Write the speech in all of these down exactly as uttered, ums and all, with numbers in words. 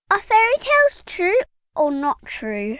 Are fairy tales true or not true?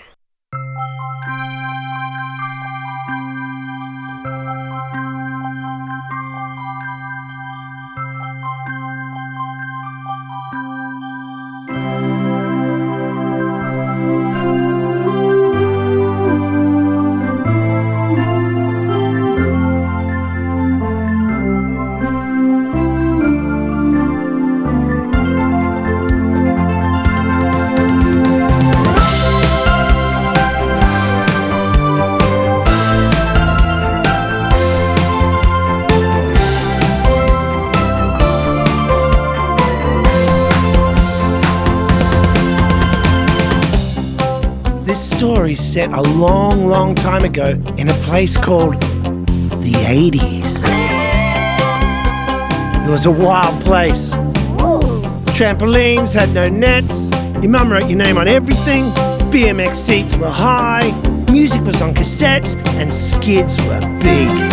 This story's set a long, long time ago in a place called the eighties. It was a wild place. Ooh. Trampolines had no nets, your mum wrote your name on everything, B M X seats were high, music was on cassettes, and skids were big.